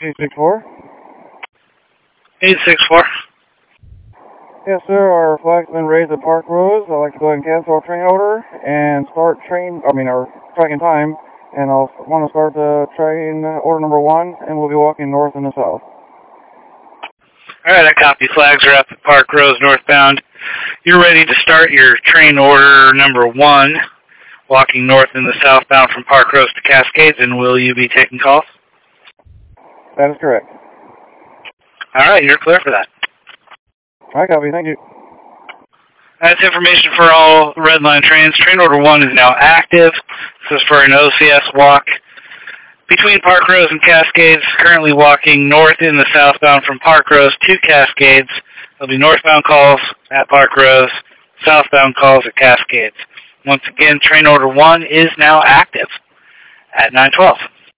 864. 864. Yes, sir. Our flag's been raised at Park Rose. I'd like to go ahead and cancel our train order and start our track in time. And I'll want to start the train order number 1, and we'll be walking north and south. Alright, I copy. Flags are up at Park Rose northbound. You're ready to start your train order number 1, walking north and southbound from Park Rose to Cascades, and will you be taking calls? That is correct. Alright, you're clear for that. I copy. Thank you. That's information for all Red Line trains. Train order 1 is now active. This is for an OCS walk between Park Rose and Cascades. Currently walking north in the southbound from Park Rose to Cascades. There'll be northbound calls at Park Rose, southbound calls at Cascades. Once again, train order 1 is now active at 9:12.